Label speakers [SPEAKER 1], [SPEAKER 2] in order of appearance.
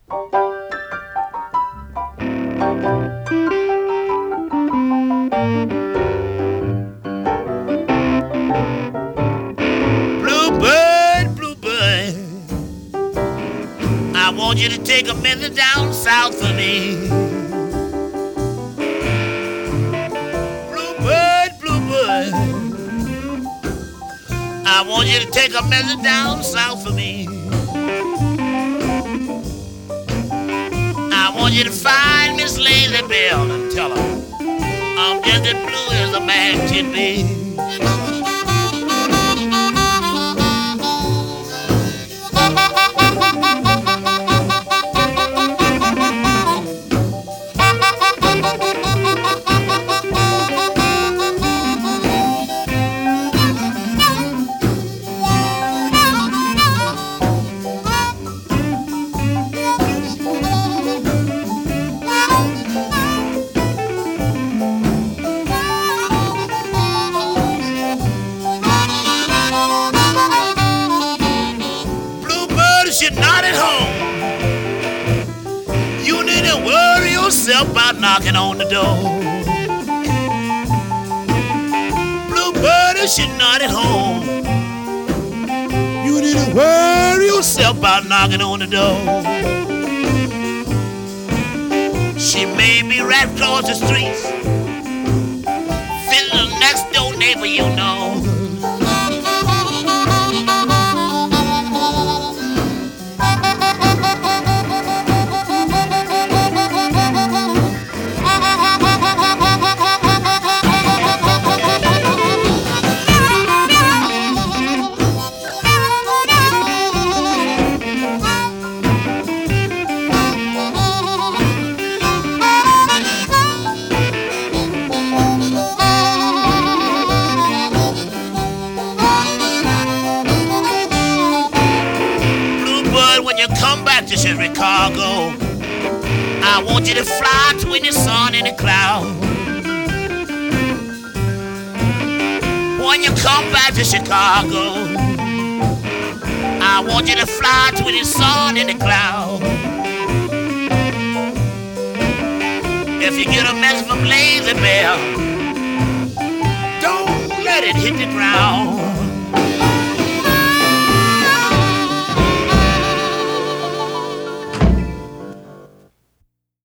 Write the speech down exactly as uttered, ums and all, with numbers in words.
[SPEAKER 1] Bluebird, bluebird, I want you to take a minute down south for me. Bluebird, bluebird, I want you to take a minute down south for me. I want you to find Miss Lazy Bell and tell her I'm just as blue as a man can be. You're not at home. You need to worry yourself about knocking on the door. Bluebird, if you're not at home, you need to worry yourself about knocking on the door. She may be right across the street, feeling the next door neighbor, you know. When you come back to Chicago, I want you to fly between the sun and the cloud. When you come back to Chicago, I want you to fly between the sun and the cloud. If you get a message from Lazy Bell, don't let it hit the ground.